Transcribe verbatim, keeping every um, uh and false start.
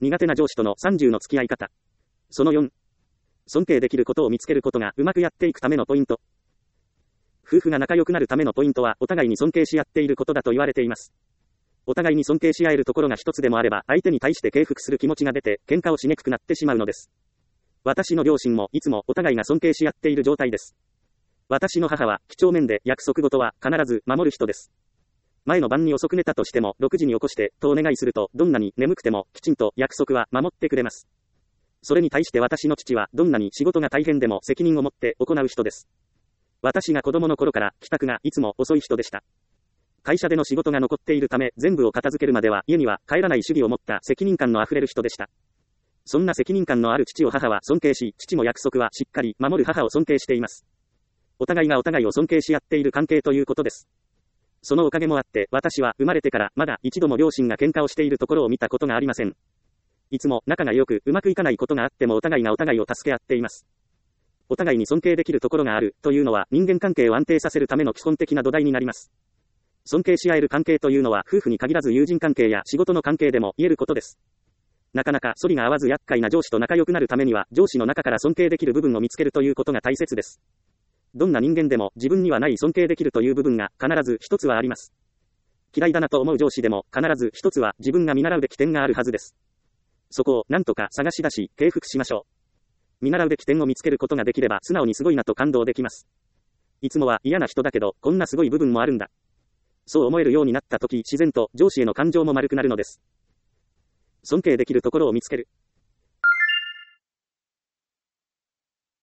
苦手な上司とのさんじゅうの付き合い方。そのよん。尊敬できることを見つけることがうまくやっていくためのポイント。夫婦が仲良くなるためのポイントはお互いに尊敬し合っていることだと言われています。お互いに尊敬し合えるところが一つでもあれば相手に対して敬服する気持ちが出て喧嘩をしにくくなってしまうのです。私の両親もいつもお互いが尊敬し合っている状態です。私の母は几帳面で約束事は必ず守る人です。前の晩に遅く寝たとしてもろくじに起こしてとお願いするとどんなに眠くてもきちんと約束は守ってくれます。それに対して私の父はどんなに仕事が大変でも責任を持って行う人です。私が子供の頃から帰宅がいつも遅い人でした。会社での仕事が残っているため全部を片付けるまでは家には帰らない主義を持った責任感のあふれる人でした。そんな責任感のある父を母は尊敬し、父も約束はしっかり守る母を尊敬しています。お互いがお互いを尊敬し合っている関係ということです。そのおかげもあって私は生まれてからまだ一度も両親が喧嘩をしているところを見たことがありません。いつも仲が良くうまくいかないことがあってもお互いがお互いを助け合っています。お互いに尊敬できるところがあるというのは人間関係を安定させるための基本的な土台になります。尊敬し合える関係というのは夫婦に限らず友人関係や仕事の関係でも言えることです。なかなか反りが合わず厄介な上司と仲良くなるためには上司の中から尊敬できる部分を見つけるということが大切です。どんな人間でも自分にはない尊敬できるという部分が必ず一つはあります。嫌いだなと思う上司でも必ず一つは自分が見習うべき点があるはずです。そこを何とか探し出し敬服しましょう。見習うべき点を見つけることができれば素直にすごいなと感動できます。いつもは嫌な人だけどこんなすごい部分もあるんだ。そう思えるようになったとき自然と上司への感情も丸くなるのです。尊敬できるところを見つける。